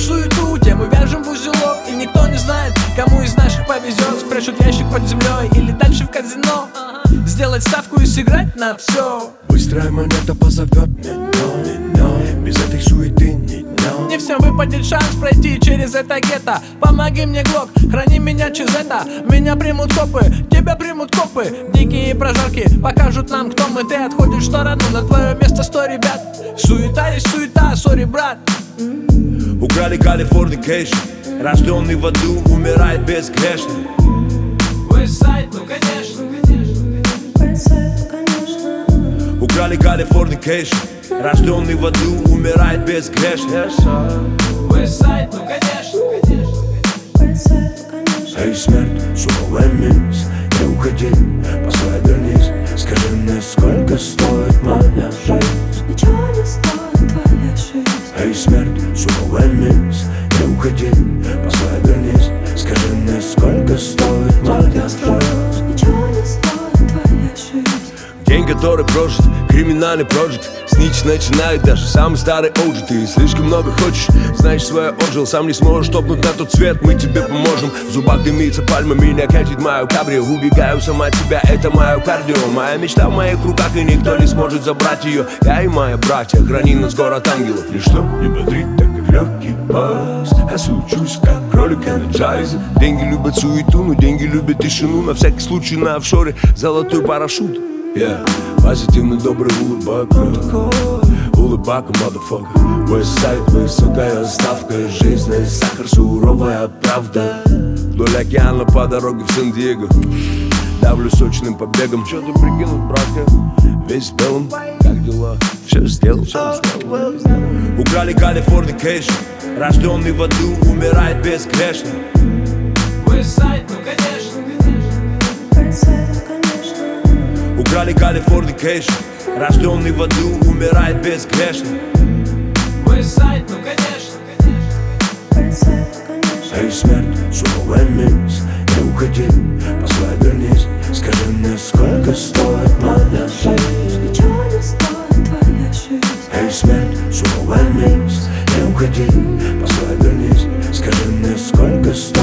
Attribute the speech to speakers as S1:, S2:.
S1: суету, тем увяжем в узелок. И никто не знает, кому из наших повезет. Спрячут ящик под землей или дальше в казино. Сделать ставку и сыграть на все.
S2: Быстрая монета позовет меня, без этой суеты ни дня.
S1: Не всем выпадет шанс пройти через это гетто. Помоги мне, Глок, храни меня через это. Меня примут копы, тебя примут копы. Дикие прожарки покажут нам, кто мы. Ты отходишь в сторону, на твое место 100 ребят. Суета есть суета, сори, брат.
S2: Украли Калифорникейшн, рожденный в аду, умирает безгрешно.
S1: Westside, ну конечно.
S2: Украли Калифорникейшн, рожденный в аду, умирает безгрешно.
S1: Westside, ну конечно.
S2: Эй, смерть, суровая мисс, не уходи, постой, обернись. Скажи мне, сколько стоит моя жизнь?
S3: Ничего не стоит твоя жизнь.
S2: Эй, смерть, суровая мисс, не уходи, постой, обернись. Скажи мне, сколько стоит моя жизнь?
S3: Ничего не стоит твоя жизнь.
S2: День, который прожит, криминальный проект. Снич начинает даже самый старый OG. Ты слишком много хочешь, знаешь, свое отжил. Сам не сможешь топнуть на тот свет, мы тебе поможем. В зубах дымится пальма, меня катит мою кабрио. Убегаю сама от тебя, это мое кардио. Моя мечта в моих руках, и никто не сможет забрать ее. Я и мои братья, храни нас город ангелов. Ничто не бодрит, так как легкий бас. Я сучусь, как кролик Energizer. Деньги любят суету, но деньги любят тишину. На всякий случай на офшоре золотой парашют. Позитивный, добрый улыбак, улыбака, motherfucker. Westside, высокая ставка, жизнь и сахар, суровая правда. Вдоль океана по дороге в Сан-Диего давлю сочным побегом. Чё ты прикинул, братка? Весь в белом, как дела? Все сделал, все успел. Украли Калифорникейшн, рожденный в аду, умирает безгрешно.
S1: Westside, ну конечно.
S2: Украли Калифорникейшн, рожденный в аду, умирает безгрешно.
S1: Westside, ну конечно.
S2: Эй, смерть, суровая мисс, не уходи, постой, обернись. Скажи мне, сколько стоит моя жизнь?
S3: Ничего не стоит твоя жизнь.
S2: Эй, смерть, суровая мисс, не уходи, постой, обернись. Скажи мне, сколько стоит